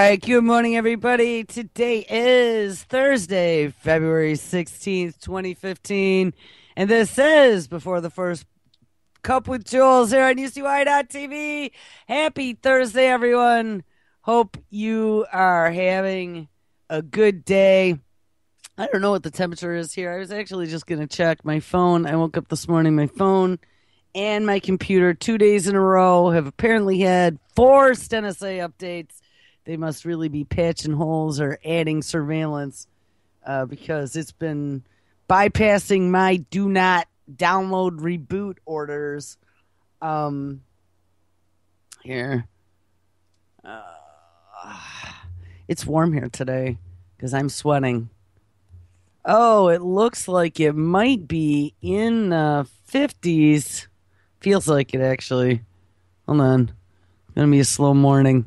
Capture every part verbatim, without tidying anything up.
right, good morning, everybody. Today is Thursday, February sixteenth, twenty fifteen, and this is Before the First Cup with Jules here on U C Y dot T V. Happy Thursday, everyone. Hope you are having a good day. I don't know what the temperature is here. I was actually just going to check my phone. I woke up this morning, my phone and my computer two days in a row have apparently had four StenSA updates. They must really be patching holes or adding surveillance uh, because it's been bypassing my do not download reboot orders. Um, here. Uh, it's warm here today because I'm sweating. Oh, it looks like it might be in the fifties. Feels like it, actually. Hold on. It's going to be a slow morning.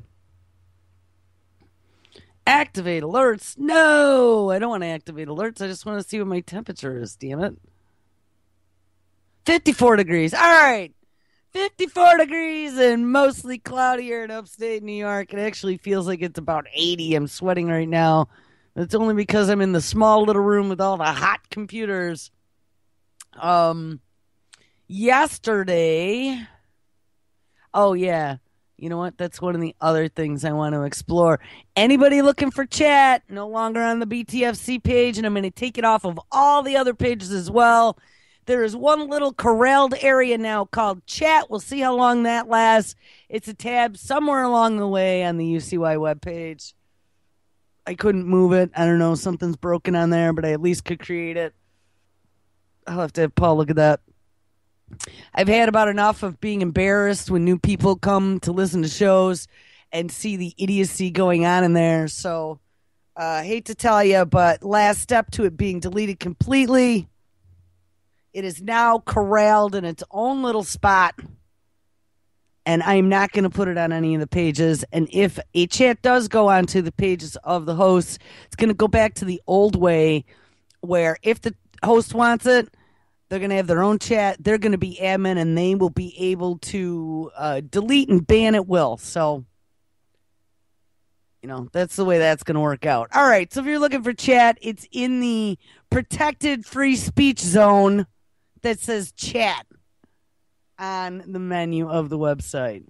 Activate alerts. No, I don't want to activate alerts. I just want to see what my temperature is, damn it. fifty-four degrees. All right. fifty-four degrees and mostly cloudy here in upstate New York. It actually feels like it's about eighty. I'm sweating right now. It's only because I'm in the small little room with all the hot computers. Um, yesterday, oh yeah, you know what? That's one of the other things I want to explore. Anybody looking for chat, no longer on the B T F C page, and I'm going to take it off of all the other pages as well. There is one little corralled area now called chat. We'll see how long that lasts. It's a tab somewhere along the way on the U C Y webpage. I couldn't move it. I don't know. Something's broken on there, but I at least could create it. I'll have to have Paul look at that. I've had about enough of being embarrassed when new people come to listen to shows and see the idiocy going on in there. So, I uh, hate to tell you, but last step to it being deleted completely. It is now corralled in its own little spot. And I'm not going to put it on any of the pages. And if a chat does go onto the pages of the hosts, it's going to go back to the old way where if the host wants it, they're going to have their own chat. They're going to be admin, and they will be able to uh, delete and ban at will. So, you know, that's the way that's going to work out. All right, so if you're looking for chat, it's in the protected free speech zone that says chat on the menu of the website.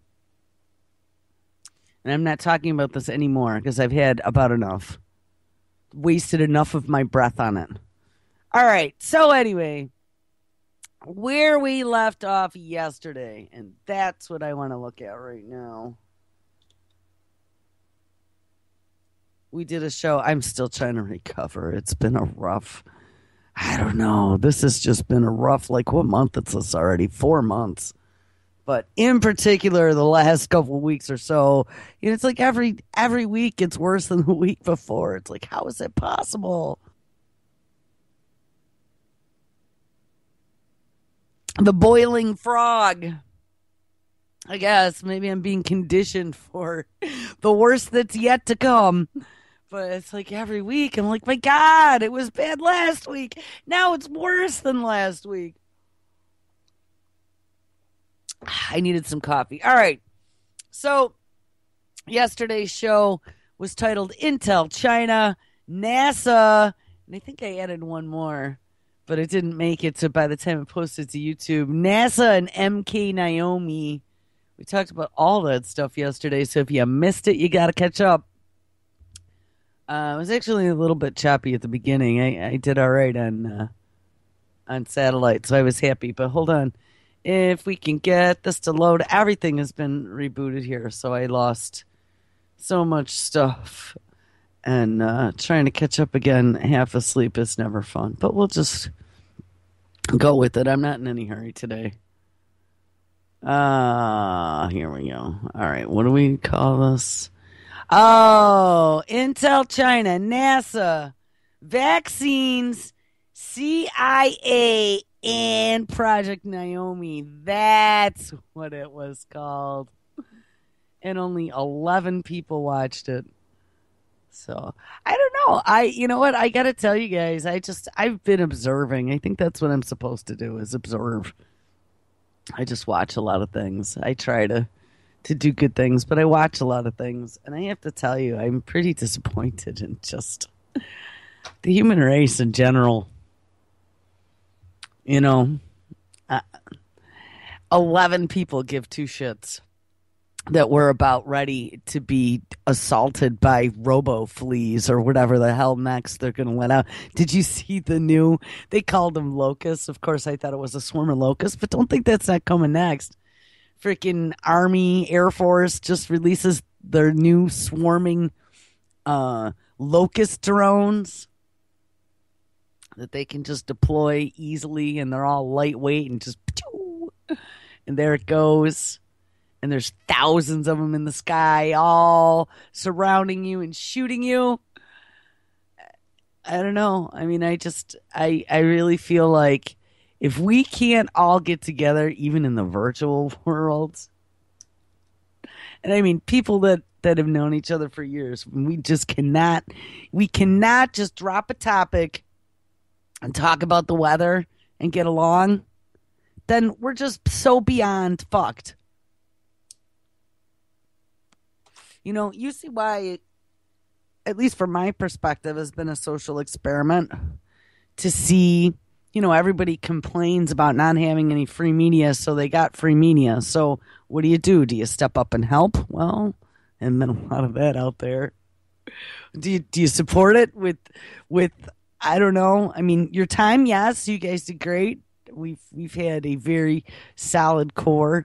And I'm not talking about this anymore because I've had about enough. Wasted enough of my breath on it. All right, so anyway, where we left off yesterday, and that's what I want to look at right now. We did a show. I'm still trying to recover. It's been a rough... I don't know. This has just been a rough, like, what month is this already? Four months. But in particular, the last couple of weeks or so, you know, it's like every every week it's worse than the week before. It's like, how is it possible? The boiling frog. I guess maybe I'm being conditioned for the worst that's yet to come. But it's like every week, I'm like, my God, it was bad last week. Now it's worse than last week. I needed some coffee. All right. So yesterday's show was titled Intel China, NASA, and I think I added one more, but it didn't make it. So by the time it posted to YouTube, NASA and M K Naomi. We talked about all that stuff yesterday. So if you missed it, you got to catch up. Uh, it was actually a little bit choppy at the beginning. I, I did all right on uh, on satellite, so I was happy. But hold on. If we can get this to load, everything has been rebooted here, so I lost so much stuff. And uh, trying to catch up again, half asleep, is never fun. But we'll just go with it. I'm not in any hurry today. Ah, uh, here we go. All right, what do we call this? Oh, Intel China, NASA, vaccines, C I A, and Project Naomi. That's what it was called. And only eleven people watched it. So, I don't know. I, you know what? I got to tell you guys, I just, I've been observing. I think that's what I'm supposed to do, is observe. I just watch a lot of things. I try to to do good things, but I watch a lot of things, and I have to tell you, I'm pretty disappointed in just the human race in general. You know, uh, eleven people give two shits that we're about ready to be assaulted by robo fleas or whatever the hell next they're going to let out. Did you see the new? They called them locusts. Of course, I thought it was a swarm of locusts, but don't think that's not coming next. Freaking Army, Air Force just releases their new swarming uh, locust drones that they can just deploy easily, and they're all lightweight and just, and there it goes. And there's thousands of them in the sky, all surrounding you and shooting you. I don't know. I mean, I just, I, I really feel like if we can't all get together, even in the virtual world, and I mean, people that, that have known each other for years, we just cannot, we cannot just drop a topic and talk about the weather and get along, then we're just so beyond fucked. You know, you see why, it, at least from my perspective, has been a social experiment to see, you know, everybody complains about not having any free media, so they got free media. So what do you do? Do you step up and help? Well, and been a lot of that out there. Do you, do you support it with, with, I don't know. I mean, your time, yes, you guys did great. We've, we've had a very solid core.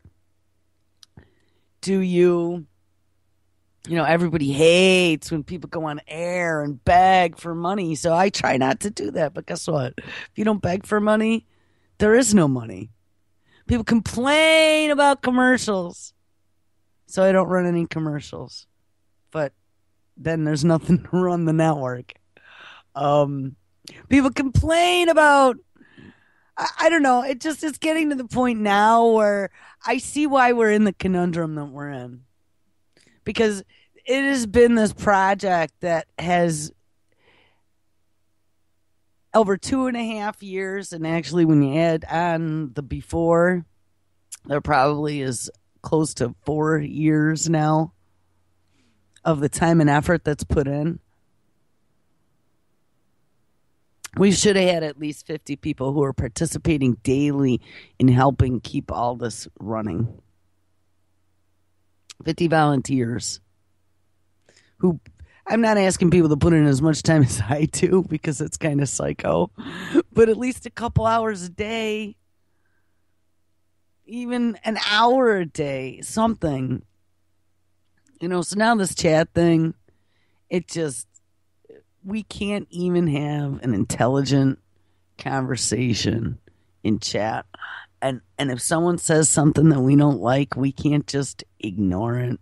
Do you... You know, everybody hates when people go on air and beg for money. So I try not to do that. But guess what? If you don't beg for money, there is no money. People complain about commercials. So I don't run any commercials. But then there's nothing to run the network. Um, people complain about, I, I don't know. It just is getting to the point now where I see why we're in the conundrum that we're in. Because it has been this project that has over two and a half years, and actually when you add on the before, there probably is close to four years now of the time and effort that's put in. We should have had at least fifty people who are participating daily in helping keep all this running. fifty volunteers who, I'm not asking people to put in as much time as I do because it's kind of psycho, but at least a couple hours a day, even an hour a day, something. You know, so now this chat thing, it just, we can't even have an intelligent conversation in chat. And and if someone says something that we don't like, we can't just ignore it.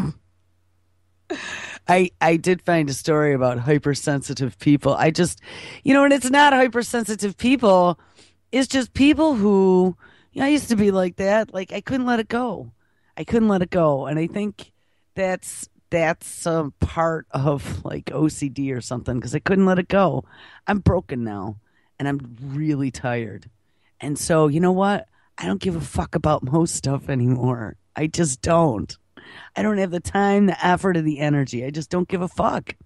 I I did find a story about hypersensitive people. I just, you know, and it's not hypersensitive people. It's just people who, you know, I used to be like that. Like I couldn't let it go. I couldn't let it go. And I think that's that's a part of like O C D or something because I couldn't let it go. I'm broken now and I'm really tired. And so, you know what? I don't give a fuck about most stuff anymore. I just don't. I don't have the time, the effort, or the energy. I just don't give a fuck.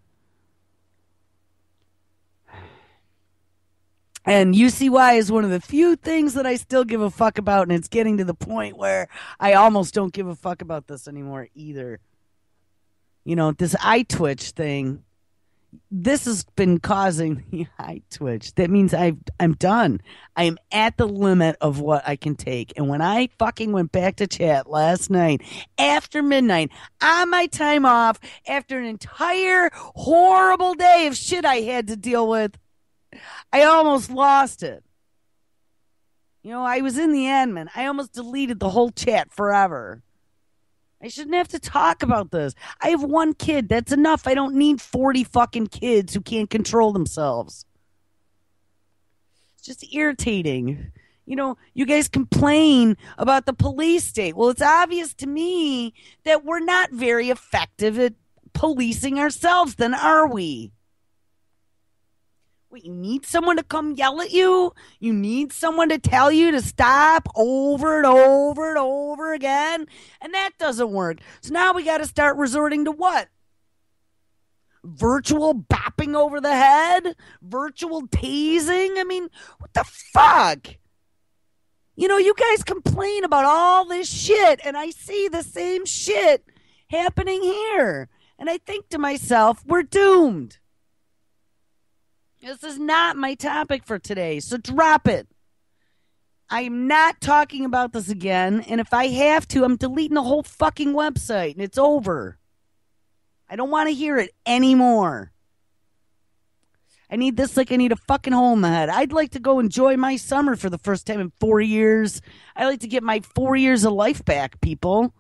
And U C Y is one of the few things that I still give a fuck about, and it's getting to the point where I almost don't give a fuck about this anymore either. You know, this eye twitch thing, this has been causing the eye twitch. That means I've, I'm done. I am at the limit of what I can take. And when I fucking went back to chat last night after midnight on my time off after an entire horrible day of shit I had to deal with, I almost lost it. You know, I was in the admin. I almost deleted the whole chat forever. I shouldn't have to talk about this. I have one kid. That's enough. I don't need forty fucking kids who can't control themselves. It's just irritating. You know, you guys complain about the police state. Well, it's obvious to me that we're not very effective at policing ourselves, then are we? Wait, you need someone to come yell at you? You need someone to tell you to stop over and over and over again? And that doesn't work. So now we got to start resorting to what? Virtual bopping over the head? Virtual tasing? I mean, what the fuck? You know, you guys complain about all this shit, and I see the same shit happening here. And I think to myself, we're doomed. This is not my topic for today, so drop it. I am not talking about this again, and if I have to, I'm deleting the whole fucking website, and it's over. I don't want to hear it anymore. I need this like I need a fucking hole in the head. I'd like to go enjoy my summer for the first time in four years. I'd like to get my four years of life back, people.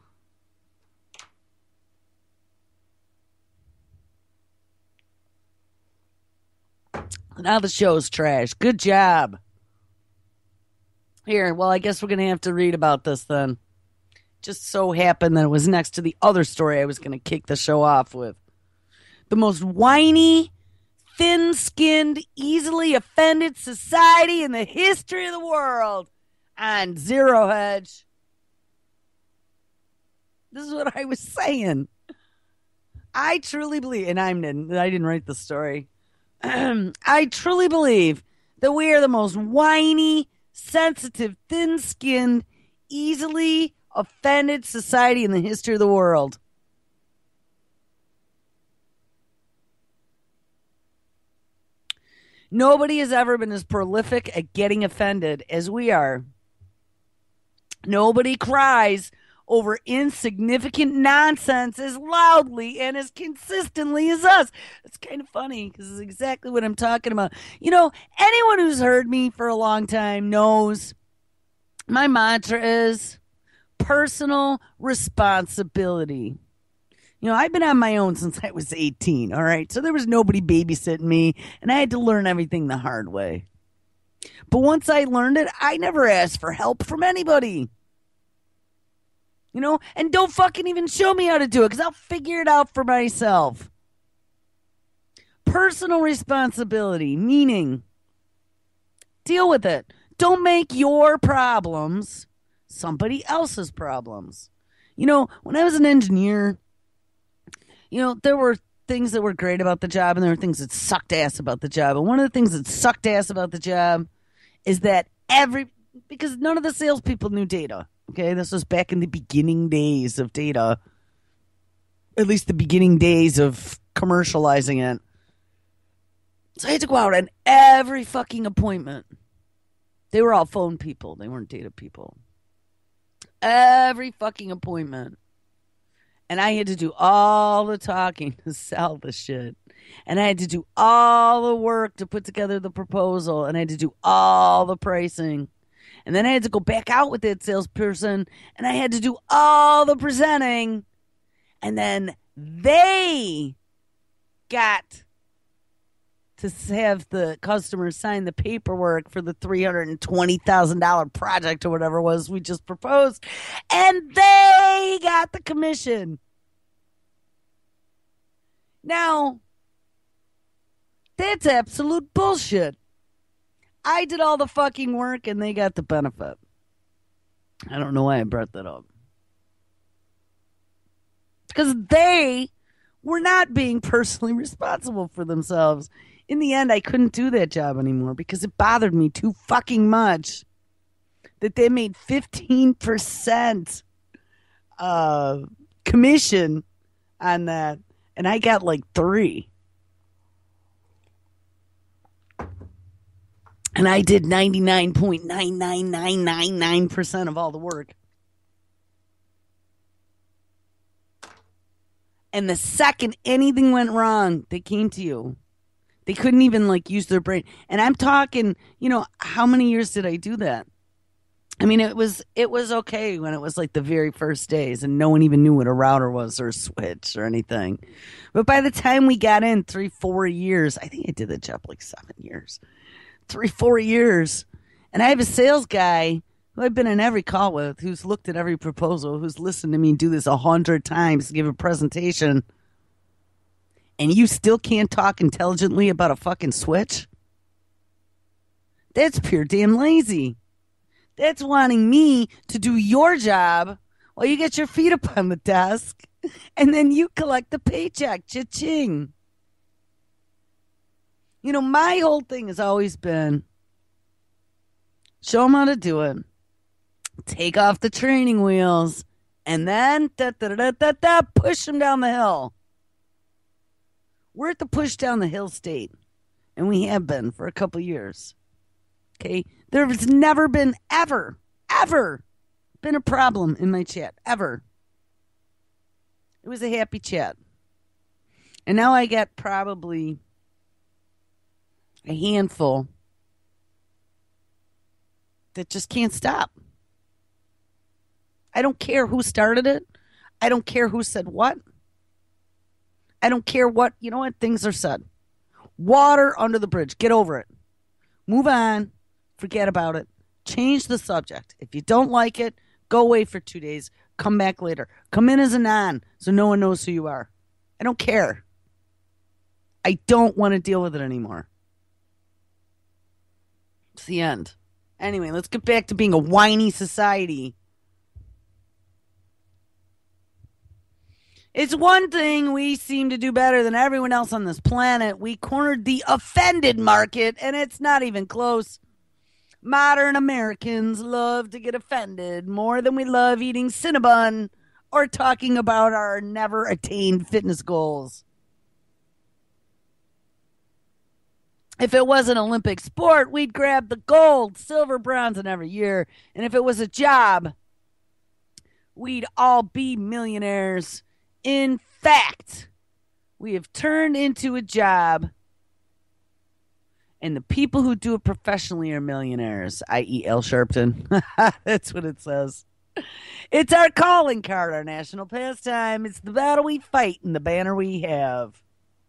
Now the show's trash. Good job. Here, well, I guess we're going to have to read about this then. Just so happened that it was next to the other story I was going to kick the show off with. The most whiny, thin-skinned, easily offended society in the history of the world on Zero Hedge. This is what I was saying. I truly believe, and I'm, I didn't write the story. I truly believe that we are the most whiny, sensitive, thin-skinned, easily offended society in the history of the world. Nobody has ever been as prolific at getting offended as we are. Nobody cries over insignificant nonsense as loudly and as consistently as us. It's kind of funny because it's exactly what I'm talking about. You know, anyone who's heard me for a long time knows my mantra is personal responsibility. You know, I've been on my own since I was eighteen, all right? So there was nobody babysitting me, and I had to learn everything the hard way. But once I learned it, I never asked for help from anybody. You know, and don't fucking even show me how to do it, because I'll figure it out for myself. Personal responsibility, meaning deal with it. Don't make your problems somebody else's problems. You know, when I was an engineer, you know, there were things that were great about the job, and there were things that sucked ass about the job. And one of the things that sucked ass about the job is that every, because none of the salespeople knew data. Okay, this was back in the beginning days of data. At least the beginning days of commercializing it. So I had to go out on every fucking appointment. They were all phone people. They weren't data people. Every fucking appointment. And I had to do all the talking to sell the shit. And I had to do all the work to put together the proposal. And I had to do all the pricing. And then I had to go back out with that salesperson, and I had to do all the presenting. And then they got to have the customer sign the paperwork for the three hundred twenty thousand dollars project or whatever it was we just proposed. And they got the commission. Now, that's absolute bullshit. I did all the fucking work and they got the benefit. I don't know why I brought that up. Because they were not being personally responsible for themselves. In the end, I couldn't do that job anymore because it bothered me too fucking much that they made fifteen percent uh, commission on that. And I got like three. And I did ninety-nine point nine nine nine nine nine percent of all the work. And the second anything went wrong, they came to you. They couldn't even like use their brain. And I'm talking, you know, how many years did I do that? I mean, it was it was okay when it was like the very first days and no one even knew what a router was or a switch or anything. But by the time we got in three, four years, I think I did the job like seven years. Three, four years. And I have a sales guy who I've been in every call with, who's looked at every proposal, who's listened to me do this a hundred times to give a presentation. And you still can't talk intelligently about a fucking switch? That's pure damn lazy. That's wanting me to do your job while you get your feet up on the desk and then you collect the paycheck. Cha-ching. You know, my whole thing has always been show them how to do it, take off the training wheels, and then da, da, da, da, da, push them down the hill. We're at the push down the hill state, and we have been for a couple years. Okay? There's never been, ever, ever been a problem in my chat, ever. It was a happy chat. And now I get probably a handful that just can't stop. I don't care who started it. I don't care who said what. I don't care what, you know what, things are said. Water under the bridge. Get over it. Move on. Forget about it. Change the subject. If you don't like it, go away for two days. Come back later. Come in as a non so no one knows who you are. I don't care. I don't want to deal with it anymore. It's the end. Anyway, let's get back to being a whiny society. It's one thing we seem to do better than everyone else on this planet. We cornered the offended market, and it's not even close. Modern Americans love to get offended more than we love eating Cinnabon or talking about our never attained fitness goals. If it was an Olympic sport, we'd grab the gold, silver, bronze in every year. And if it was a job, we'd all be millionaires. In fact, we have turned into a job, and the people who do it professionally are millionaires, that is. Al Sharpton. That's what it says. It's our calling card, our national pastime. It's the battle we fight and the banner we have.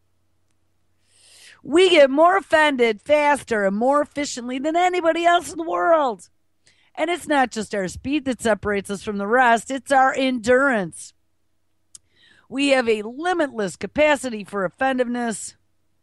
We get more offended faster and more efficiently than anybody else in the world. And it's not just our speed that separates us from the rest, it's our endurance. We have a limitless capacity for offensiveness.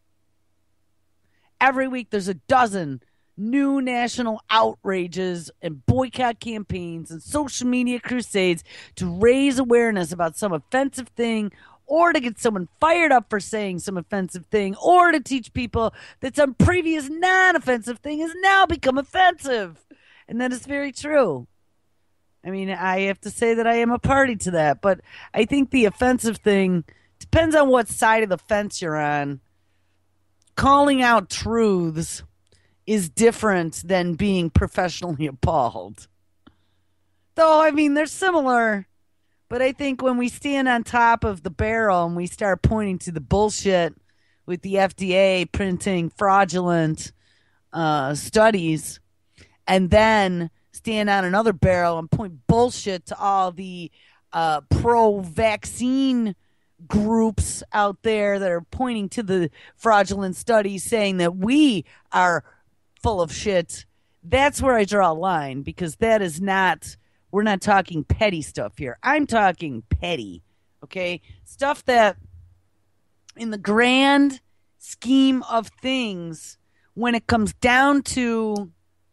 Every week there's a dozen new national outrages and boycott campaigns and social media crusades to raise awareness about some offensive thing, or to get someone fired up for saying some offensive thing, or to teach people that some previous non-offensive thing has now become offensive. And that is very true. I mean, I have to say that I am a party to that, but I think the offensive thing depends on what side of the fence you're on. Calling out truths is different than being professionally appalled. Though, I mean, they're similar. But I think when we stand on top of the barrel and we start pointing to the bullshit with the F D A printing fraudulent uh, studies, and then stand on another barrel and point bullshit to all the uh, pro-vaccine groups out there that are pointing to the fraudulent studies saying that we are full of shit, that's where I draw a line, because that is not... We're not talking petty stuff here. I'm talking petty, okay? Stuff that, in the grand scheme of things, when it comes down to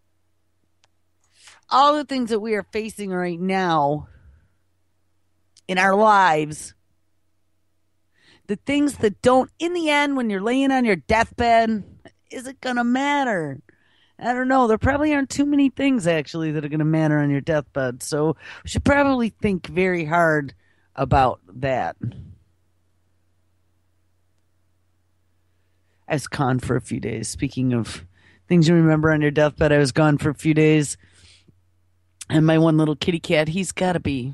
all the things that we are facing right now in our lives, the things that don't, in the end, when you're laying on your deathbed, is it going to matter? I don't know. There probably aren't too many things, actually, that are going to matter on your deathbed. So we should probably think very hard about that. I was gone for a few days. Speaking of things you remember on your deathbed, I was gone for a few days. And my one little kitty cat, he's got to be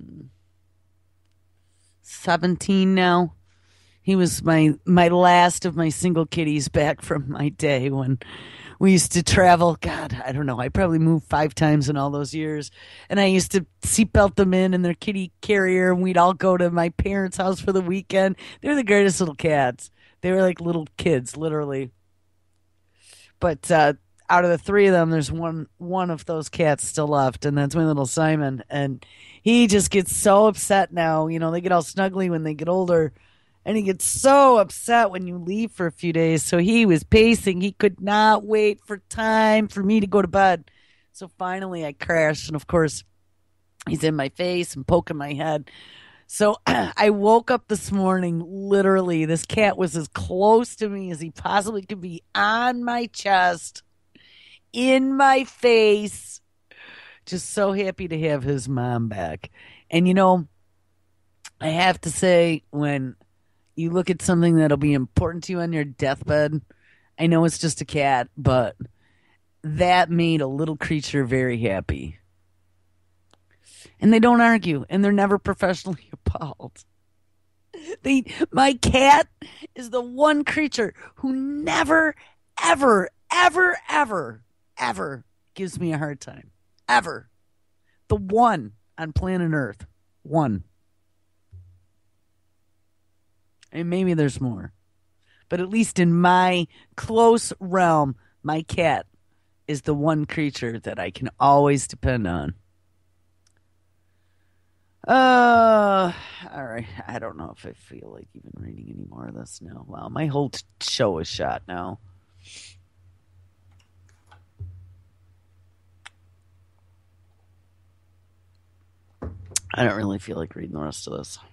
seventeen now. He was my, my last of my single kitties back from my day when... We used to travel, God, I don't know, I probably moved five times in all those years. And I used to seatbelt them in in their kitty carrier, and we'd all go to my parents' house for the weekend. They were the greatest little cats. They were like little kids, literally. But uh, out of the three of them, there's one one of those cats still left, and that's my little Simon. And he just gets so upset now. You know, they get all snuggly when they get older. And he gets so upset when you leave for a few days. So he was pacing. He could not wait for time for me to go to bed. So finally I crashed. And of course, he's in my face and poking my head. So I woke up this morning, literally, this cat was as close to me as he possibly could be, on my chest, in my face. Just so happy to have his mom back. And you know, I have to say, when you look at something that'll be important to you on your deathbed, I know it's just a cat, but that made a little creature very happy. And they don't argue, and they're never professionally appalled. They, my cat is the one creature who never, ever, ever, ever, ever gives me a hard time. Ever. The one on planet Earth. One. And maybe there's more. But at least in my close realm, my cat is the one creature that I can always depend on. Uh, all right. I don't know if I feel like even reading any more of this now. Wow, my whole t- show is shot now. I don't really feel like reading the rest of this.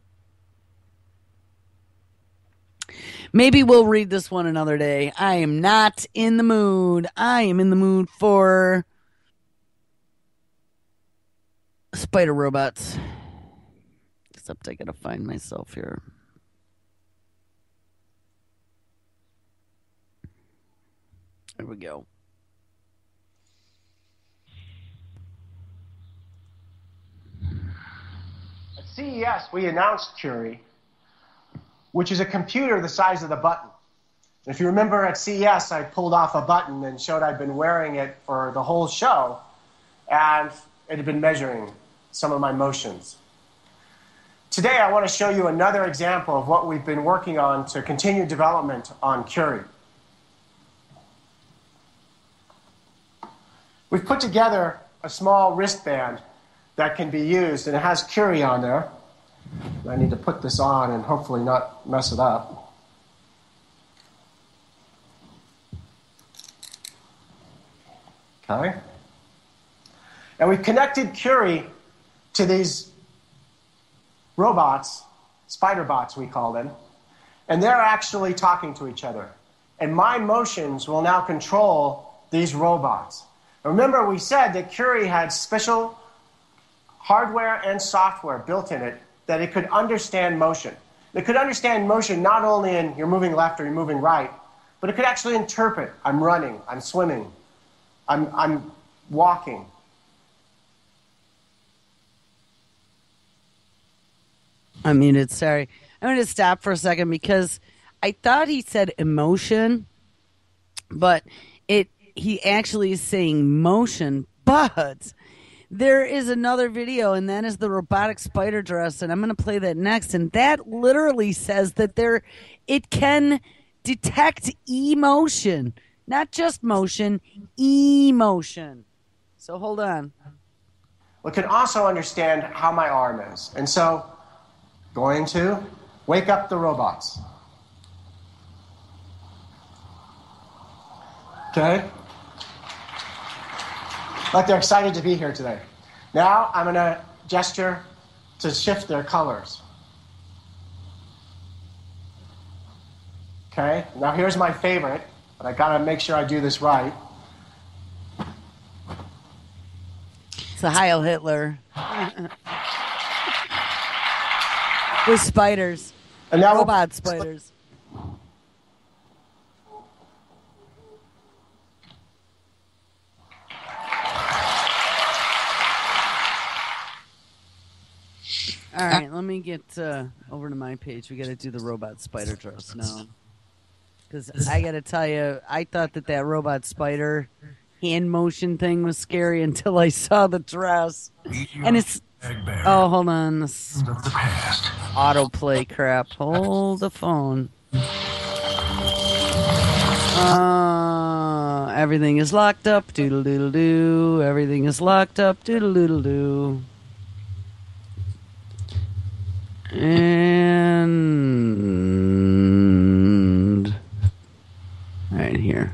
Maybe we'll read this one another day. I am not in the mood. I am in the mood for spider robots. Except I gotta find myself here. There we go. At C E S, we announced Curie, which is a computer the size of the button. If you remember at C E S, I pulled off a button and showed I'd been wearing it for the whole show, and it had been measuring some of my motions. Today, I want to show you another example of what we've been working on to continue development on Curie. We've put together a small wristband that can be used, and it has Curie on there. I need to put this on and hopefully not mess it up. Okay. And we've connected Curie to these robots, spider bots we call them, and they're actually talking to each other. And my motions will now control these robots. Remember, we said that Curie had special hardware and software built in it that it could understand motion. It could understand motion not only in you're moving left or you're moving right, but it could actually interpret, I'm running, I'm swimming, I'm, I'm walking. I mean, it's sorry. I'm going to stop for a second because I thought he said emotion, but it he actually is saying motion. But there is another video, and that is the robotic spider dress, and I'm going to play that next. And that literally says that there it can detect emotion, not just motion, emotion. So hold on. It can also understand how my arm is, and so. Going to wake up the robots. Okay? Like they're excited to be here today. Now I'm going to gesture to shift their colors. Okay? Now here's my favorite, but I got to make sure I do this right. It's a Heil Hitler. With spiders. And now robot spiders. All right, let me get uh, over to my page. We got to do the robot spider dress now. Because I got to tell you, I thought that that robot spider hand motion thing was scary until I saw the dress. And it's... Oh, hold on. This autoplay crap. Hold the phone. Uh, everything is locked up. Doodle doodle doo. Everything is locked up. Doodle doodle doo. And right here.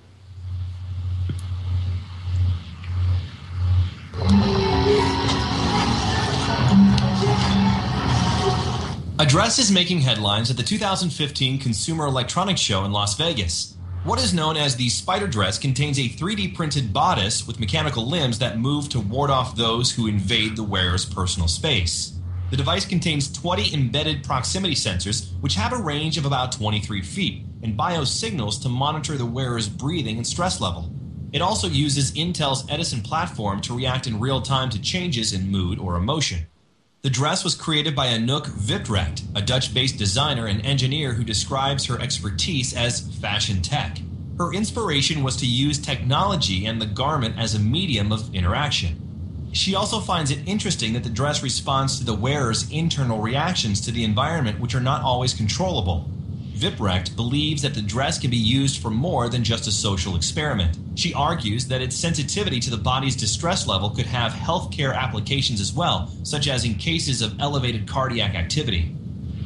A dress is making headlines at the two thousand fifteen Consumer Electronics Show in Las Vegas. What is known as the spider dress contains a three D printed bodice with mechanical limbs that move to ward off those who invade the wearer's personal space. The device contains twenty embedded proximity sensors, which have a range of about twenty-three feet, and biosignals to monitor the wearer's breathing and stress level. It also uses Intel's Edison platform to react in real time to changes in mood or emotion. The dress was created by Anouk Viprecht, a Dutch-based designer and engineer who describes her expertise as fashion tech. Her inspiration was to use technology and the garment as a medium of interaction. She also finds it interesting that the dress responds to the wearer's internal reactions to the environment, which are not always controllable. Viprecht believes that the dress can be used for more than just a social experiment. She argues that its sensitivity to the body's distress level could have healthcare applications as well, such as in cases of elevated cardiac activity.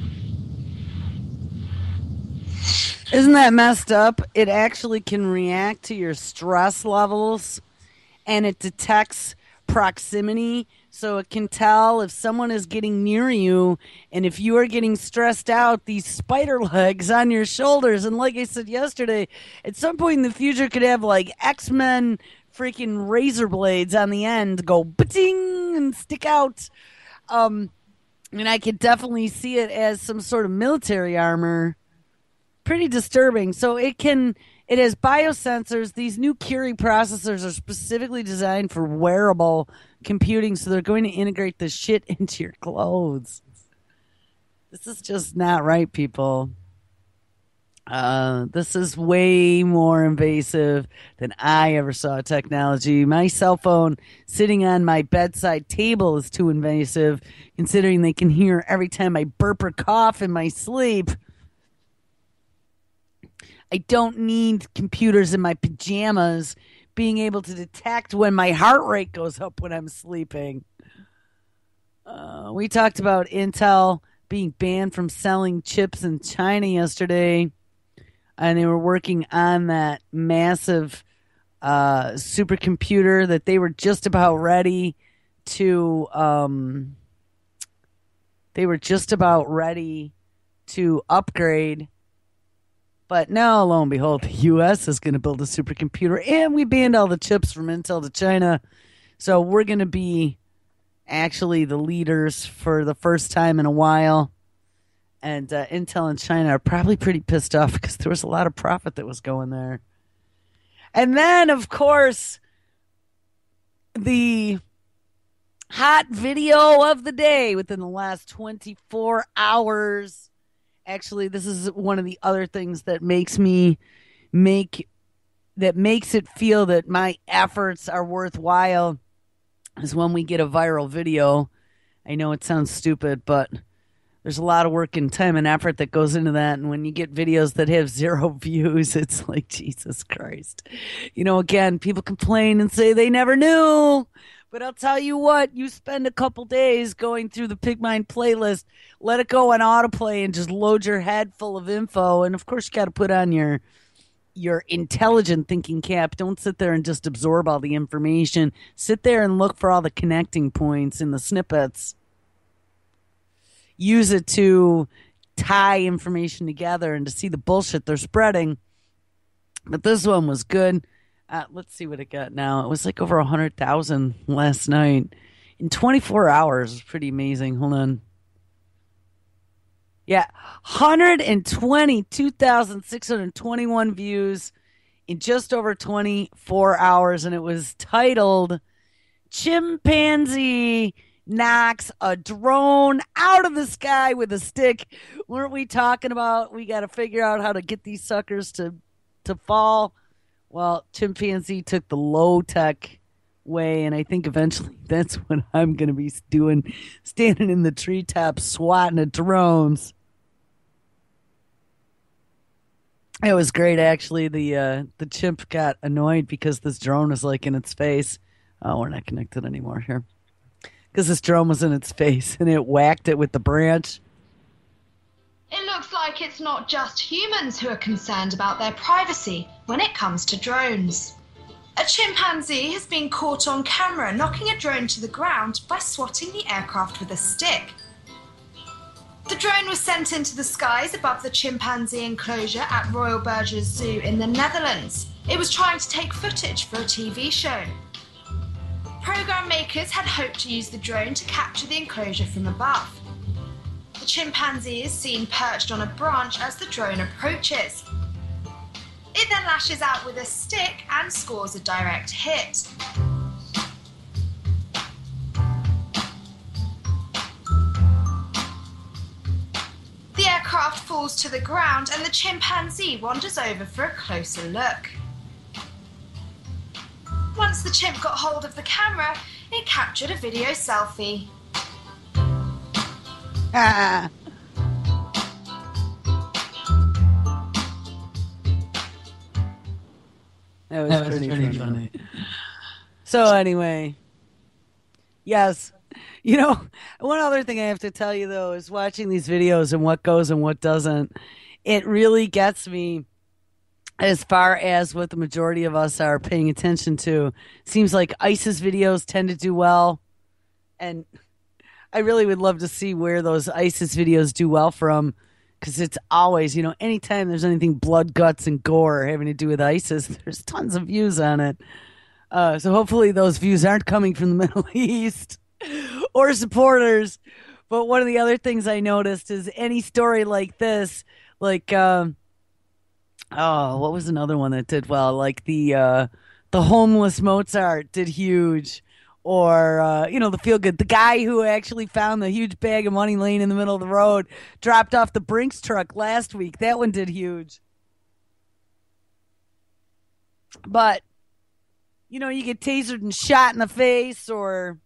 Isn't that messed up? It actually can react to your stress levels, and it detects proximity, so it can tell if someone is getting near you, and if you are getting stressed out, these spider legs on your shoulders. And like I said yesterday, at some point in the future could have like X-Men freaking razor blades on the end go ba-ting and stick out. Um, and I could definitely see it as some sort of military armor. Pretty disturbing. So it can it has biosensors. These new Curie processors are specifically designed for wearable computing, so they're going to integrate this shit into your clothes. This is just not right, people. Uh, this is way more invasive than I ever saw technology. My cell phone sitting on my bedside table is too invasive, considering they can hear every time I burp or cough in my sleep. I don't need computers in my pajamas being able to detect when my heart rate goes up when I'm sleeping. Uh, we talked about Intel being banned from selling chips in China yesterday, and they were working on that massive uh, supercomputer that they were just about ready to. Um, they were just about ready to upgrade. But now, lo and behold, the U S is going to build a supercomputer, and we banned all the chips from Intel to China. So we're going to be actually the leaders for the first time in a while. And uh, Intel and China are probably pretty pissed off because there was a lot of profit that was going there. And then, of course, the hot video of the day within the last twenty-four hours. Actually, this is one of the other things that makes me make that makes it feel that my efforts are worthwhile is when we get a viral video. I know it sounds stupid, but there's a lot of work and time and effort that goes into that. And when you get videos that have zero views, it's like, Jesus Christ. You know, again, people complain and say they never knew. But I'll tell you what, you spend a couple days going through the PigMind playlist, let it go on autoplay, and just load your head full of info. And, of course, you got to put on your your intelligent thinking cap. Don't sit there and just absorb all the information. Sit there and look for all the connecting points in the snippets. Use it to tie information together and to see the bullshit they're spreading. But this one was good. Uh, let's see what it got now. It was like over one hundred thousand last night. In twenty-four hours. It's pretty amazing. Hold on. Yeah. one hundred twenty-two thousand six hundred twenty-one views in just over twenty-four hours. And it was titled Chimpanzee Knocks a Drone Out of the Sky with a Stick. Weren't we talking about we got to figure out how to get these suckers to, to fall? Well, chimpanzee took the low-tech way, and I think eventually that's what I'm going to be doing, standing in the treetops swatting at drones. It was great, actually. The uh, the chimp got annoyed because this drone was like in its face. Oh, we're not connected anymore here. because this drone was in its face and it whacked it with the branch. It looks like it's not just humans who are concerned about their privacy when it comes to drones. A chimpanzee has been caught on camera knocking a drone to the ground by swatting the aircraft with a stick. The drone was sent into the skies above the chimpanzee enclosure at Royal Burgers Zoo in the Netherlands. It was trying to take footage for a T V show. Program makers had hoped to use the drone to capture the enclosure from above. The chimpanzee is seen perched on a branch as the drone approaches. It then lashes out with a stick and scores a direct hit. The aircraft falls to the ground and the chimpanzee wanders over for a closer look. Once the chimp got hold of the camera, it captured a video selfie. Ah. That was, that was pretty, pretty funny. funny. So anyway, yes. You know, one other thing I have to tell you, though, is watching these videos and what goes and what doesn't, it really gets me as far as what the majority of us are paying attention to. Seems like ISIS videos tend to do well, and I really would love to see where those ISIS videos do well from, because it's always, you know, anytime there's anything blood, guts, and gore having to do with ISIS, there's tons of views on it. Uh, so hopefully those views aren't coming from the Middle East or supporters. But one of the other things I noticed is any story like this, like, um, oh, what was another one that did well? Like the uh, the homeless Mozart did huge. Or, uh, you know, the feel good. The guy who actually found the huge bag of money laying in the middle of the road, dropped off the Brinks truck last week. That one did huge. But, you know, you get tasered and shot in the face, or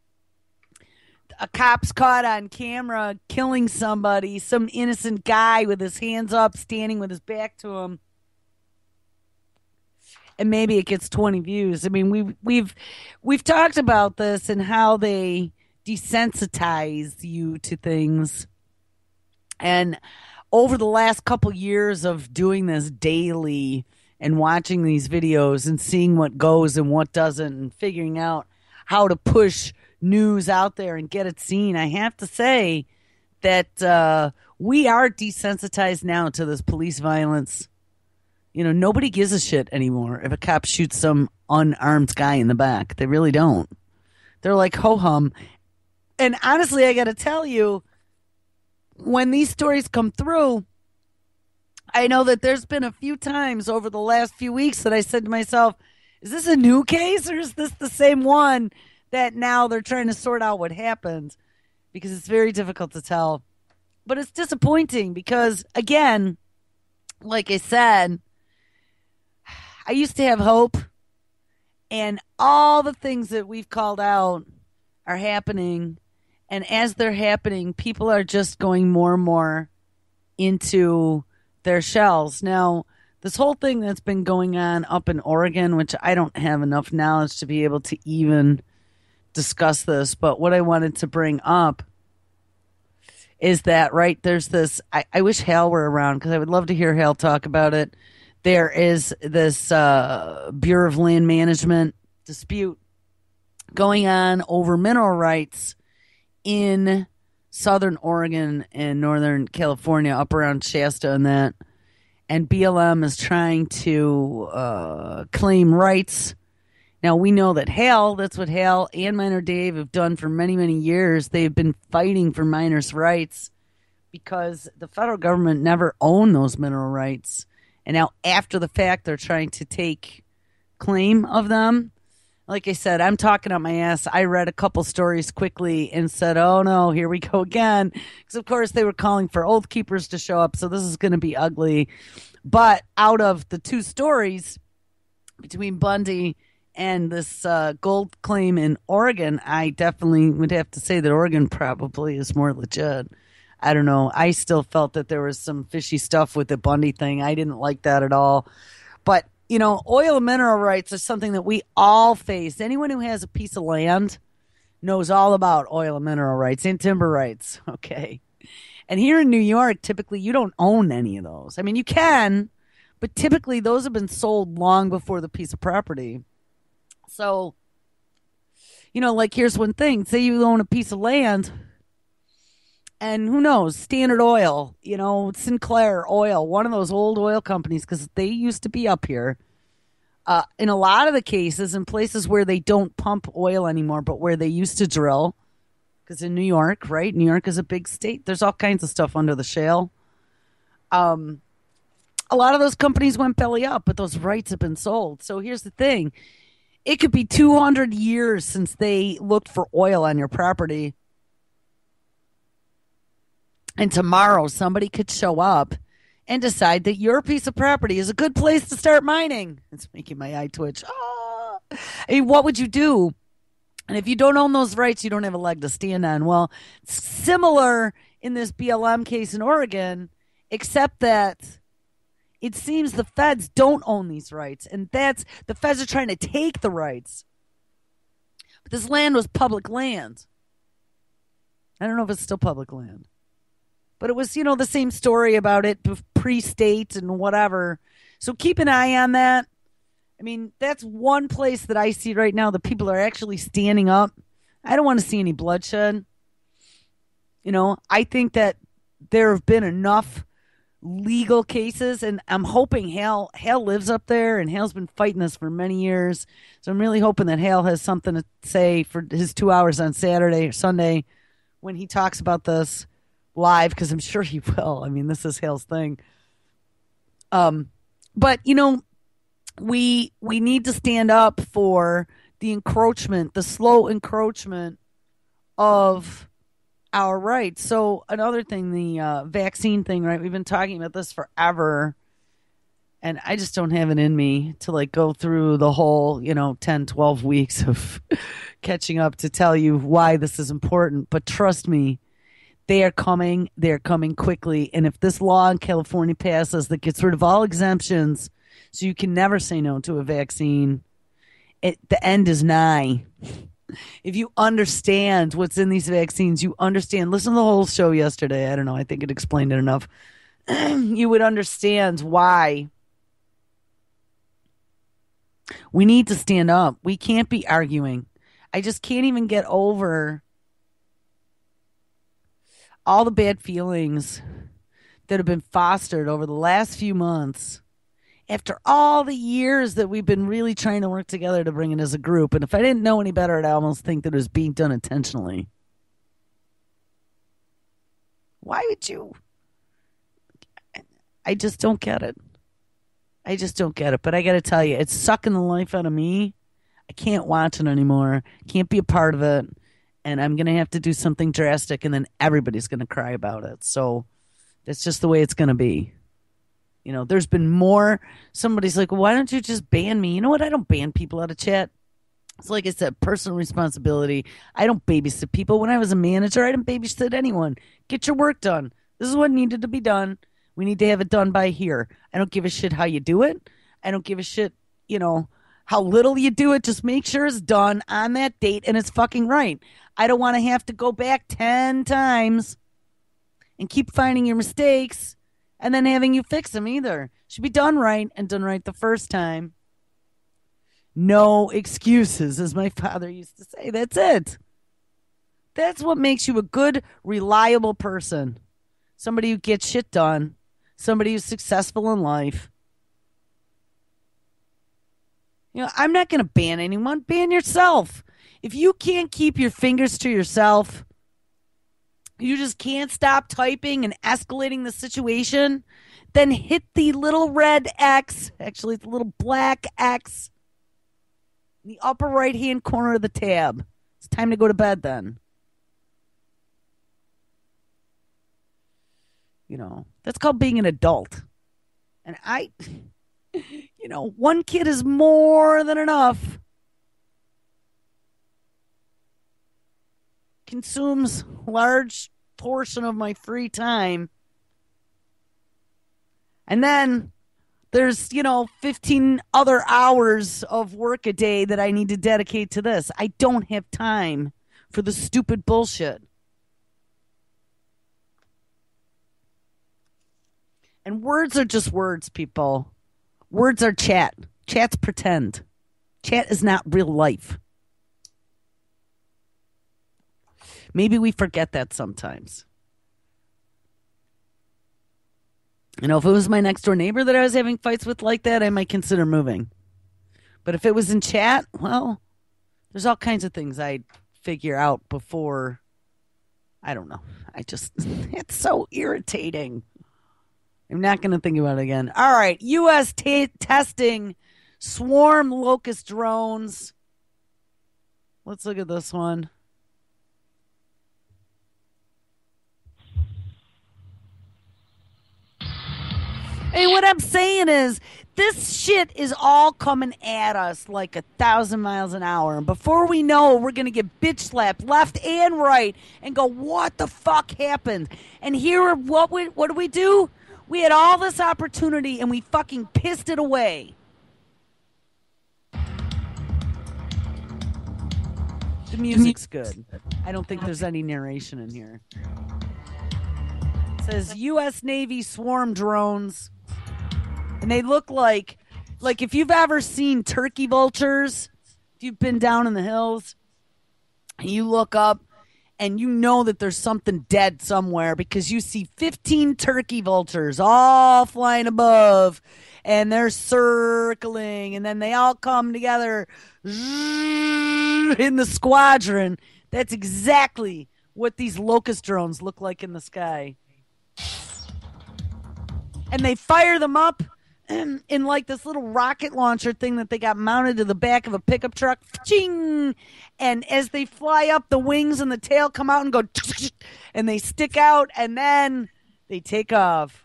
a cop's caught on camera killing somebody, some innocent guy with his hands up, standing with his back to him. And maybe it gets twenty views. I mean, we've we've we've talked about this and how they desensitize you to things. And over the last couple years of doing this daily and watching these videos and seeing what goes and what doesn't, and figuring out how to push news out there and get it seen, I have to say that uh, we are desensitized now to this police violence. You know, nobody gives a shit anymore if a cop shoots some unarmed guy in the back. They really don't. They're like, ho-hum. And honestly, I got to tell you, when these stories come through, I know that there's been a few times over the last few weeks that I said to myself, is this a new case or is this the same one that now they're trying to sort out what happened? Because it's very difficult to tell. But it's disappointing because, again, like I said, I used to have hope, and all the things that we've called out are happening. And as they're happening, people are just going more and more into their shells. Now, this whole thing that's been going on up in Oregon, which I don't have enough knowledge to be able to even discuss this, but what I wanted to bring up is that, right, there's this, I, I wish Hal were around because I would love to hear Hal talk about it. There is this uh, Bureau of Land Management dispute going on over mineral rights in southern Oregon and northern California, up around Shasta and that. And B L M is trying to uh, claim rights. Now, we know that Hal, that's what Hal and Miner Dave have done for many, many years. They've been fighting for miners' rights because the federal government never owned those mineral rights. And now, after the fact, they're trying to take claim of them. Like I said, I'm talking out my ass. I read a couple stories quickly and said, oh, no, here we go again. Because, of course, they were calling for Oath Keepers to show up, so this is going to be ugly. But out of the two stories between Bundy and this uh, gold claim in Oregon, I definitely would have to say that Oregon probably is more legit. I don't know. I still felt that there was some fishy stuff with the Bundy thing. I didn't like that at all. But, you know, oil and mineral rights are something that we all face. Anyone who has a piece of land knows all about oil and mineral rights and timber rights. Okay. And here in New York, typically you don't own any of those. I mean, you can, but typically those have been sold long before the piece of property. So, you know, like here's one thing. Say you own a piece of land and who knows, Standard Oil, you know, Sinclair Oil, one of those old oil companies, because they used to be up here. Uh, in a lot of the cases, in places where they don't pump oil anymore, but where they used to drill, because in New York, right? New York is a big state. There's all kinds of stuff under the shale. Um, a lot of those companies went belly up, but those rights have been sold. So here's the thing. It could be two hundred years since they looked for oil on your property. And tomorrow somebody could show up and decide that your piece of property is a good place to start mining. It's making my eye twitch. Ah. I mean, what would you do? And if you don't own those rights, you don't have a leg to stand on. Well, similar in this B L M case in Oregon, except that it seems the feds don't own these rights. And that's the feds are trying to take the rights. But this land was public land. I don't know if it's still public land. But it was, you know, the same story about it pre-state and whatever. So keep an eye on that. I mean, that's one place that I see right now that people are actually standing up. I don't want to see any bloodshed. You know, I think that there have been enough legal cases, and I'm hoping Hal, Hal lives up there, and Hal's been fighting this for many years. So I'm really hoping that Hal has something to say for his two hours on Saturday or Sunday when he talks about this live, because I'm sure he will. I mean, this is Hale's thing. Um, but, you know, we we need to stand up for the encroachment, the slow encroachment of our rights. So another thing, the uh, vaccine thing, right? We've been talking about this forever, and I just don't have it in me to, like, go through the whole, you know, ten, twelve weeks of catching up to tell you why this is important. But trust me, they are coming. They're coming quickly. And if this law in California passes that gets rid of all exemptions so you can never say no to a vaccine, it, the end is nigh. If you understand what's in these vaccines, you understand. Listen to the whole show yesterday. I don't know. I think it explained it enough. You would understand why we need to stand up. We can't be arguing. I just can't even get over all the bad feelings that have been fostered over the last few months after all the years that we've been really trying to work together to bring it as a group. And if I didn't know any better, I'd almost think that it was being done intentionally. Why would you? I just don't get it. I just don't get it. But I got to tell you, it's sucking the life out of me. I can't watch it anymore. Can't be a part of it. And I'm going to have to do something drastic, and then everybody's going to cry about it. So that's just the way it's going to be. You know, there's been more. Somebody's like, well, why don't you just ban me? You know what? I don't ban people out of chat. It's like I said, personal responsibility. I don't babysit people. When I was a manager, I didn't babysit anyone. Get your work done. This is what needed to be done. We need to have it done by here. I don't give a shit how you do it. I don't give a shit, you know, how little you do it. Just make sure it's done on that date and it's fucking right. I don't want to have to go back ten times and keep finding your mistakes and then having you fix them either. It should be done right and done right the first time. No excuses, as my father used to say. That's it. That's what makes you a good, reliable person. Somebody who gets shit done. Somebody who's successful in life. You know, I'm not going to ban anyone. Ban yourself. If you can't keep your fingers to yourself, you just can't stop typing and escalating the situation, then hit the little red X, actually it's a little black X, in the upper right-hand corner of the tab. It's time to go to bed then. You know, that's called being an adult. And I, you know, one kid is more than enough. Consumes large portion of my free time. And then there's, you know, fifteen other hours of work a day that I need to dedicate to this. I don't have time for the stupid bullshit. And words are just words, people. Words are chat. Chat's pretend. Chat is not real life. Maybe we forget that sometimes. You know, if it was my next door neighbor that I was having fights with like that, I might consider moving. But if it was in chat, well, there's all kinds of things I'd figure out before. I don't know. I just, it's so irritating. I'm not going to think about it again. All right. U S t- testing swarm locust drones. Let's look at this one. Hey, what I'm saying is this shit is all coming at us like a thousand miles an hour. And before we know, we're going to get bitch slapped left and right and go, what the fuck happened? And here, what we, what do we do? We had all this opportunity and we fucking pissed it away. The music's good. I don't think there's any narration in here. It says U S Navy swarm drones. And they look like, like if you've ever seen turkey vultures, if you've been down in the hills, and you look up and you know that there's something dead somewhere because you see fifteen turkey vultures all flying above and they're circling and then they all come together in the squadron. That's exactly what these locust drones look like in the sky. And they fire them up in, in like this little rocket launcher thing that they got mounted to the back of a pickup truck. Ching! And as they fly up, the wings and the tail come out and go, and they stick out, and then they take off.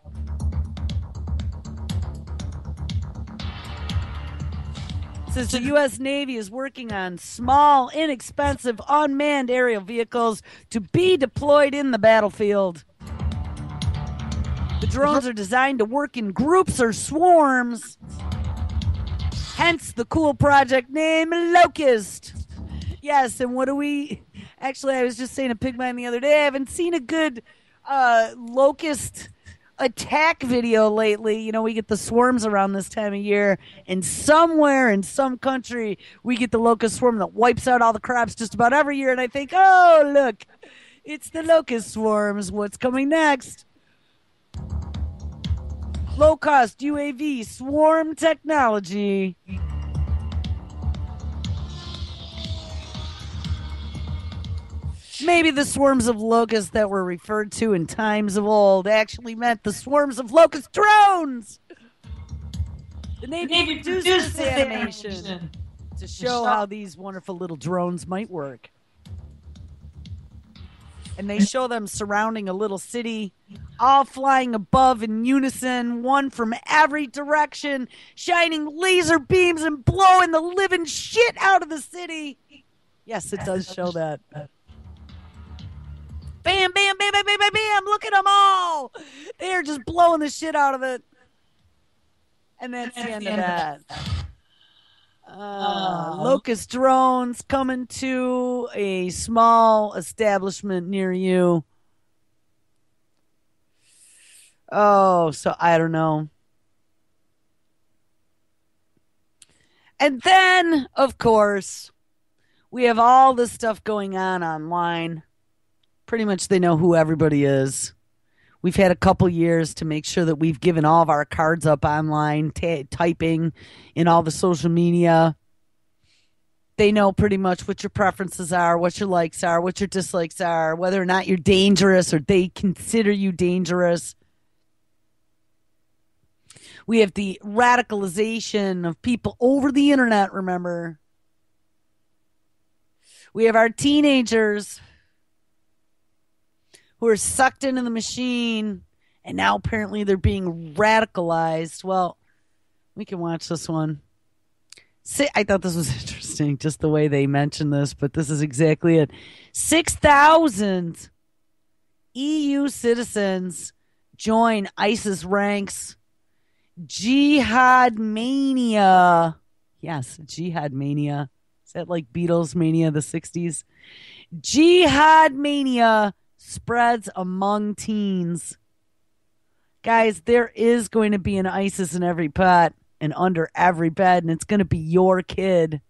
It says the U S Navy is working on small, inexpensive, unmanned aerial vehicles to be deployed in the battlefield. The drones are designed to work in groups or swarms. Hence the cool project name Locust. Yes, and what do we... Actually, I was just saying to Pigmine the other day, I haven't seen a good uh, locust attack video lately. You know, we get the swarms around this time of year, and somewhere in some country, we get the locust swarm that wipes out all the crops just about every year, and I think, oh, look, it's the locust swarms. What's coming next? Low-cost U A V swarm technology. Maybe the swarms of locusts that were referred to in times of old actually meant the swarms of locust drones. The Navy, Navy produced this animation, animation to show how these wonderful little drones might work. And they show them surrounding a little city, all flying above in unison, one from every direction, shining laser beams and blowing the living shit out of the city. Yes, it does show that. Bam, bam, bam, bam, bam, bam, bam. Look at them all. They're just blowing the shit out of it. And that's the end of that. Uh, locust drones coming to a small establishment near you. Oh, so I don't know. And then, of course, we have all this stuff going on online. Pretty much they know who everybody is. We've had a couple years to make sure that we've given all of our cards up online, t- typing in all the social media. They know pretty much what your preferences are, what your likes are, what your dislikes are, whether or not you're dangerous or they consider you dangerous. We have the radicalization of people over the internet, remember. We have our teenagers who are sucked into the machine, and now apparently they're being radicalized. Well, we can watch this one. See, I thought this was interesting, just the way they mentioned this, but this is exactly it. six thousand E U citizens join ISIS ranks. Jihad mania. Yes, jihad mania. Is that like Beatles mania of the sixties? Jihad mania spreads among teens. Guys, there is going to be an ISIS in every pot and under every bed, and it's going to be your kid.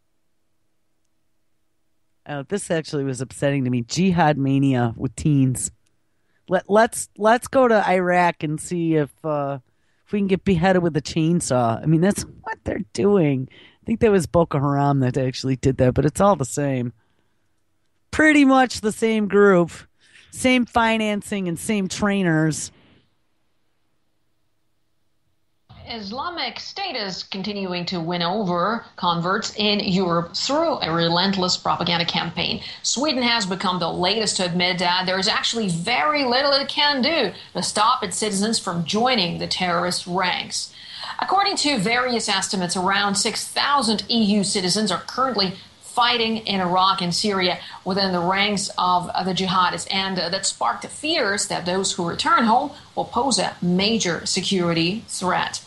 Oh, this actually was upsetting to me. Jihad mania with teens. Let let's let's go to Iraq and see if uh, if we can get beheaded with a chainsaw. I mean, that's what they're doing. I think that was Boko Haram that actually did that, but it's all the same. Pretty much the same group, same financing and same trainers. Islamic State is continuing to win over converts in Europe through a relentless propaganda campaign. Sweden has become the latest to admit that there is actually very little it can do to stop its citizens from joining the terrorist ranks. According to various estimates, around six thousand E U citizens are currently fighting in Iraq and Syria within the ranks of the jihadists, and uh, that sparked fears that those who return home will pose a major security threat.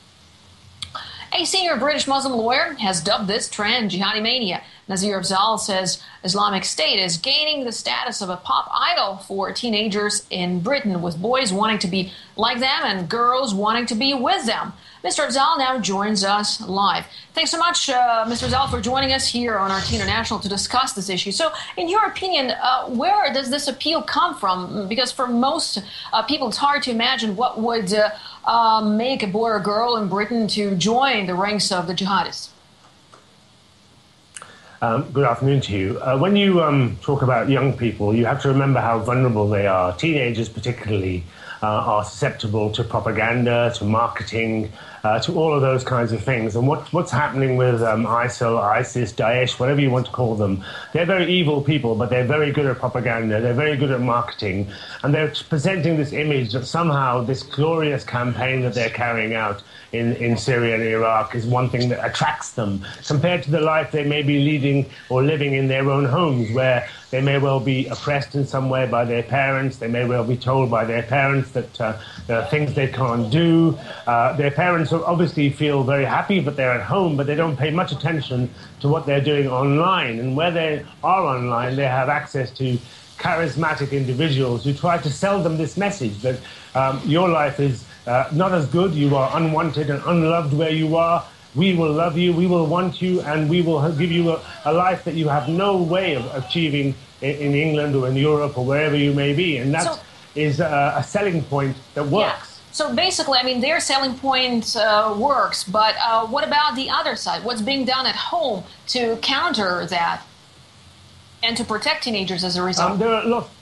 A senior British Muslim lawyer has dubbed this trend jihadi mania. Nazir Afzal says Islamic State is gaining the status of a pop idol for teenagers in Britain, with boys wanting to be like them and girls wanting to be with them. Mister Afzal now joins us live. Thanks so much, uh, Mister Afzal, for joining us here on R T International to discuss this issue. So, in your opinion, uh, where does this appeal come from? Because for most uh, people, it's hard to imagine what would uh, uh, make a boy or girl in Britain to join the ranks of the jihadists. Um, good afternoon to you. Uh, when you um, talk about young people, you have to remember how vulnerable they are. Teenagers particularly uh, are susceptible to propaganda, to marketing, uh, to all of those kinds of things. And what, what's happening with um, ISIL, ISIS, Daesh, whatever you want to call them, they're very evil people, but they're very good at propaganda. They're very good at marketing. And they're presenting this image that somehow this glorious campaign that they're carrying out in, in Syria and Iraq is one thing that attracts them compared to the life they may be leading or living in their own homes, where they may well be oppressed in some way by their parents. They may well be told by their parents that uh, there are things they can't do. Uh, their parents obviously feel very happy that they're at home, but they don't pay much attention to what they're doing online. And where they are online, they have access to charismatic individuals who try to sell them this message that um, your life is uh, not as good, you are unwanted and unloved where you are. We will love you, we will want you, and we will give you a, a life that you have no way of achieving in, in England or in Europe or wherever you may be. And that so, is a, a selling point that works. Yeah. So basically, I mean, their selling point uh, works, but uh, what about the other side? What's being done at home to counter that and to protect teenagers as a result? Um, there are lots.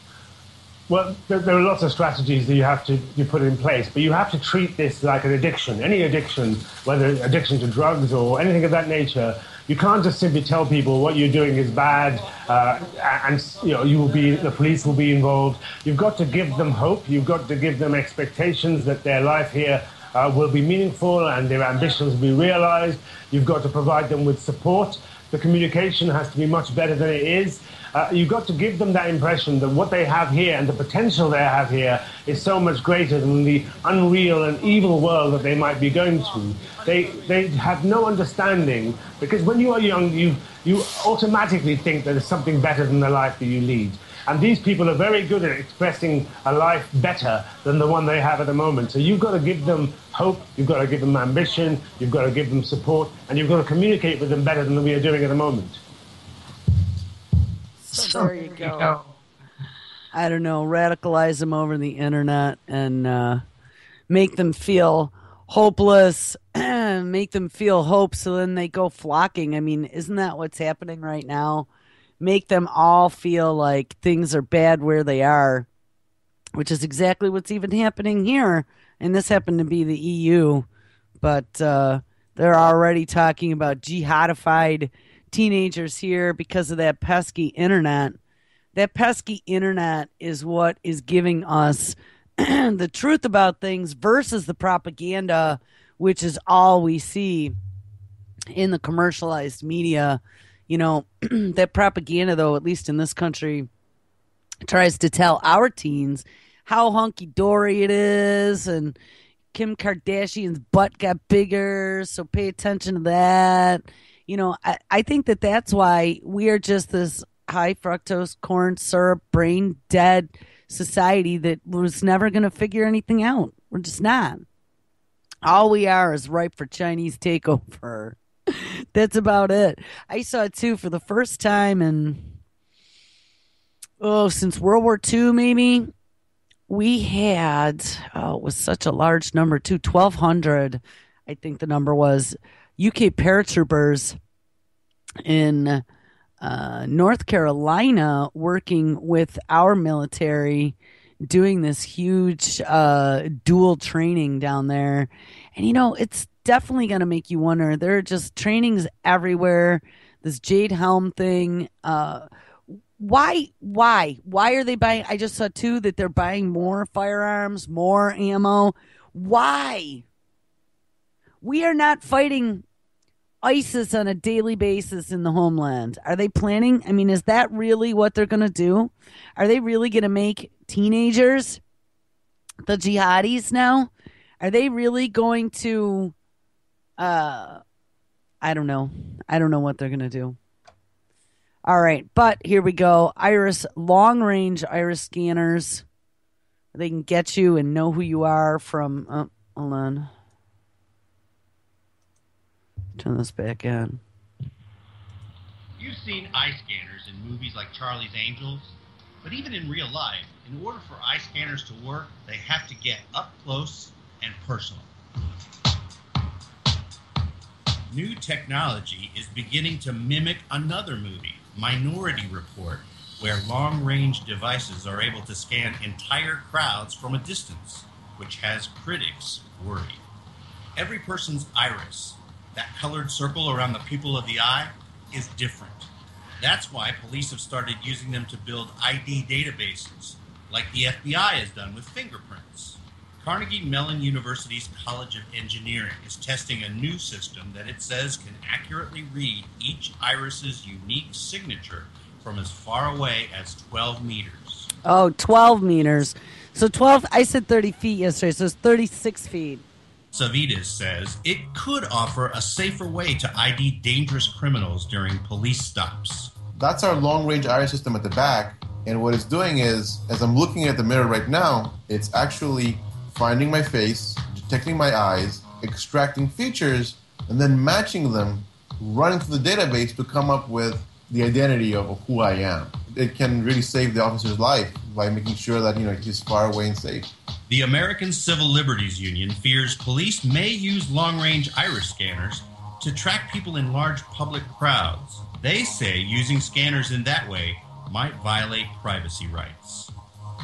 Well, there, there are lots of strategies that you have to you put in place, but you have to treat this like an addiction. Any addiction, whether addiction to drugs or anything of that nature, you can't just simply tell people what you're doing is bad, uh, and you know you will be the police will be involved. You've got to give them hope. You've got to give them expectations that their life here uh, will be meaningful and their ambitions will be realized. You've got to provide them with support. The communication has to be much better than it is. Uh, you've got to give them that impression that what they have here and the potential they have here is so much greater than the unreal and evil world that they might be going to. They they have no understanding, because when you are young, you you automatically think that there's something better than the life that you lead. And these people are very good at expressing a life better than the one they have at the moment. So you've got to give them hope, you've got to give them ambition, you've got to give them support, and you've got to communicate with them better than we are doing at the moment. So there you go. I don't know, radicalize them over the internet and uh, make them feel hopeless, make them feel hope, so then they go flocking. I mean, isn't that what's happening right now? Make them all feel like things are bad where they are, which is exactly what's even happening here. And this happened to be the E U, but uh, they're already talking about jihadified teenagers here because of that pesky internet. That pesky internet is what is giving us the truth about things versus the propaganda, which is all we see in the commercialized media. You know, that propaganda, though, at least in this country, tries to tell our teens how hunky-dory it is, and Kim Kardashian's butt got bigger, so pay attention to that. You know, I, I think that that's why we are just this high fructose corn syrup, brain dead society that was never going to figure anything out. We're just not. All we are is ripe for Chinese takeover. That's about it. I saw it too for the first time in, oh, since World War Two, maybe. We had, oh, it was such a large number too, twelve hundred, I think the number was, U K paratroopers in uh, North Carolina working with our military, doing this huge uh, dual training down there. And, you know, it's definitely going to make you wonder. There are just trainings everywhere. This Jade Helm thing. Uh, why? Why? Why are they buying? I just saw, too, that they're buying more firearms, more ammo. Why? We are not fighting ISIS on a daily basis in the homeland. Are they planning? I mean, is that really what they're going to do? Are they really going to make teenagers the jihadis now? Are they really going to, uh, I don't know. I don't know what they're going to do. All right, but here we go. Iris, long-range iris scanners. They can get you and know who you are from, oh, hold on. Turn this back on. You've seen eye scanners in movies like Charlie's Angels, but even in real life, in order for eye scanners to work, they have to get up close and personal. New technology is beginning to mimic another movie, Minority Report, where long-range devices are able to scan entire crowds from a distance, which has critics worried. Every person's iris, that colored circle around the pupil of the eye, is different. That's why police have started using them to build I D databases, like the F B I has done with fingerprints. Carnegie Mellon University's College of Engineering is testing a new system that it says can accurately read each iris's unique signature from as far away as twelve meters. Oh, twelve meters. So twelve, I said thirty feet yesterday, so it's thirty-six feet. Savides says it could offer a safer way to I D dangerous criminals during police stops. That's our long-range iris system at the back, and what it's doing is, as I'm looking at the mirror right now, it's actually finding my face, detecting my eyes, extracting features, and then matching them, running through the database to come up with the identity of who I am. It can really save the officer's life by making sure that, you know, he's far away and safe. The American Civil Liberties Union fears police may use long-range iris scanners to track people in large public crowds. They say using scanners in that way might violate privacy rights.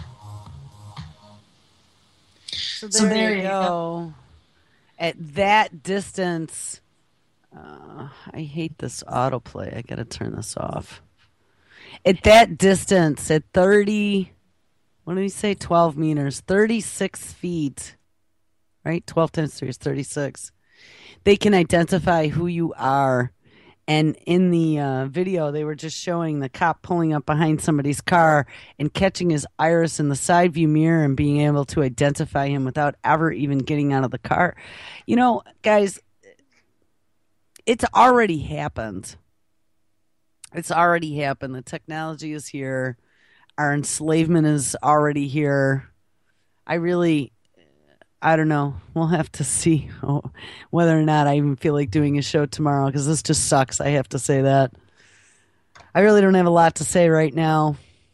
So there, So there you you go. go. At that distance, uh, I hate this autoplay. I got to turn this off. At that distance, at thirty, what did we say? twelve meters, thirty-six feet, right? twelve times three is thirty-six. They can identify who you are. And in the uh, video, they were just showing the cop pulling up behind somebody's car and catching his iris in the side view mirror and being able to identify him without ever even getting out of the car. You know, guys, it's already happened. It's already happened. The technology is here. Our enslavement is already here. I really... I don't know. We'll have to see whether or not I even feel like doing a show tomorrow, because this just sucks. I have to say that. I really don't have a lot to say right now.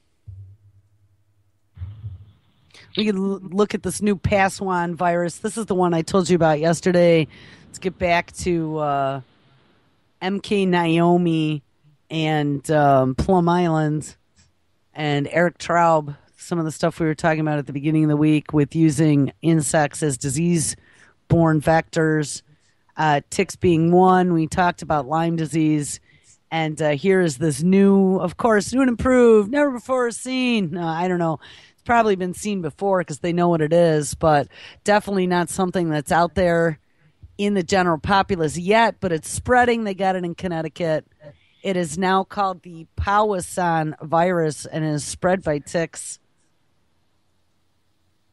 We can l- look at this new Paswan virus. This is the one I told you about yesterday. Let's get back to uh, M K Naomi and um, Plum Island and Eric Traub. Some of the stuff we were talking about at the beginning of the week with using insects as disease-borne vectors, uh, ticks being one. We talked about Lyme disease. And uh, here is this new, of course, new and improved, never before seen. No, I don't know. It's probably been seen before because they know what it is, but definitely not something that's out there in the general populace yet, but it's spreading. They got it in Connecticut. It is now called the Powassan virus and is spread by ticks.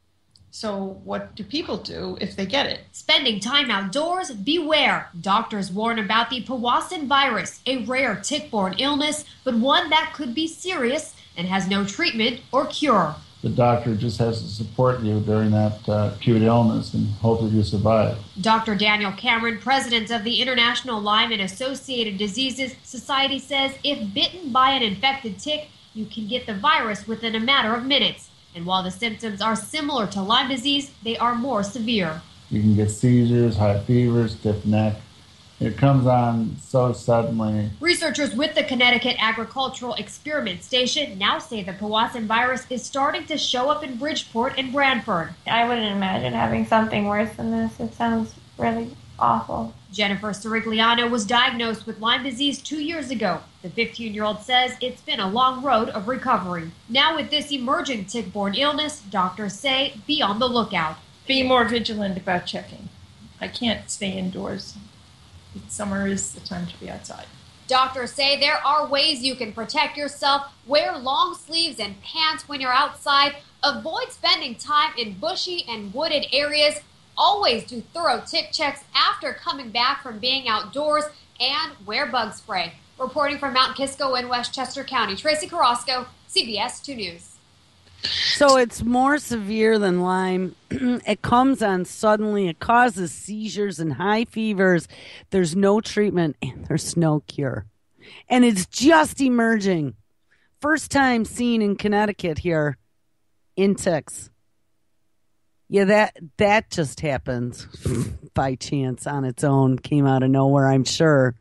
So what do people do if they get it? Spending time outdoors, beware. Doctors warn about the Powassan virus, a rare tick-borne illness, but one that could be serious and has no treatment or cure. The doctor just has to support you during that uh, acute illness and hope that you survive. Doctor Daniel Cameron, president of the International Lyme and Associated Diseases Society, says if bitten by an infected tick, you can get the virus within a matter of minutes. And while the symptoms are similar to Lyme disease, they are more severe. You can get seizures, high fever, stiff neck. It comes on so suddenly. Researchers with the Connecticut Agricultural Experiment Station now say the Powassan virus is starting to show up in Bridgeport and Branford. I wouldn't imagine having something worse than this. It sounds really awful. Jennifer Sirigliano was diagnosed with Lyme disease two years ago. The fifteen-year-old says it's been a long road of recovery. Now with this emerging tick-borne illness, doctors say be on the lookout. Be more vigilant about checking. I can't stay indoors. Summer is the time to be outside. Doctors say there are ways you can protect yourself. Wear long sleeves and pants when you're outside. Avoid spending time in bushy and wooded areas. Always do thorough tick checks after coming back from being outdoors, and wear bug spray. Reporting from Mount Kisco in Westchester County, Tracy Carrasco, C B S two News. So it's more severe than Lyme. It comes on suddenly. It causes seizures and high fevers. There's no treatment and there's no cure. And it's just emerging. First time seen in Connecticut here in ticks. Yeah, that that just happened by chance on its own. Came out of nowhere, I'm sure.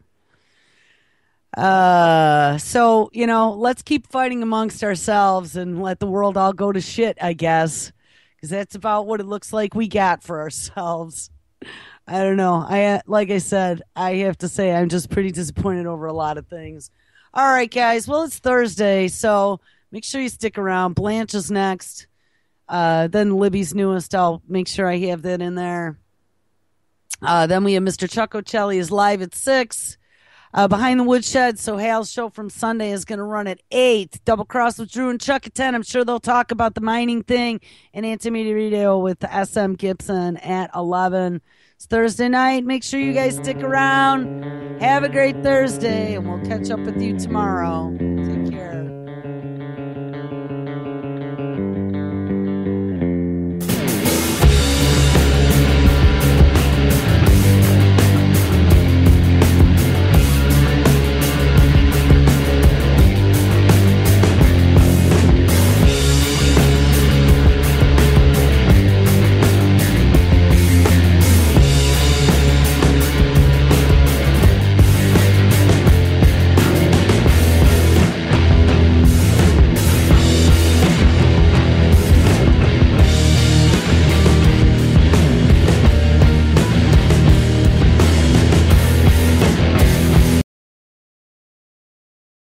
Uh, so, you know, let's keep fighting amongst ourselves and let the world all go to shit, I guess. Because that's about what it looks like we got for ourselves. I don't know. I Like I said, I have to say I'm just pretty disappointed over a lot of things. All right, guys. Well, it's Thursday, so make sure you stick around. Blanche is next. Uh, then Libby's newest. I'll make sure I have that in there. Uh, then we have Mister Chuck Ocelli is live at six. Uh, Behind the Woodshed, so Hal's show from Sunday is going to run at eight. Double Cross with Drew and Chuck at ten. I'm sure they'll talk about the mining thing. And Anthony Radio with S M Gibson at eleven. It's Thursday night. Make sure you guys stick around. Have a great Thursday, and we'll catch up with you tomorrow. Take care.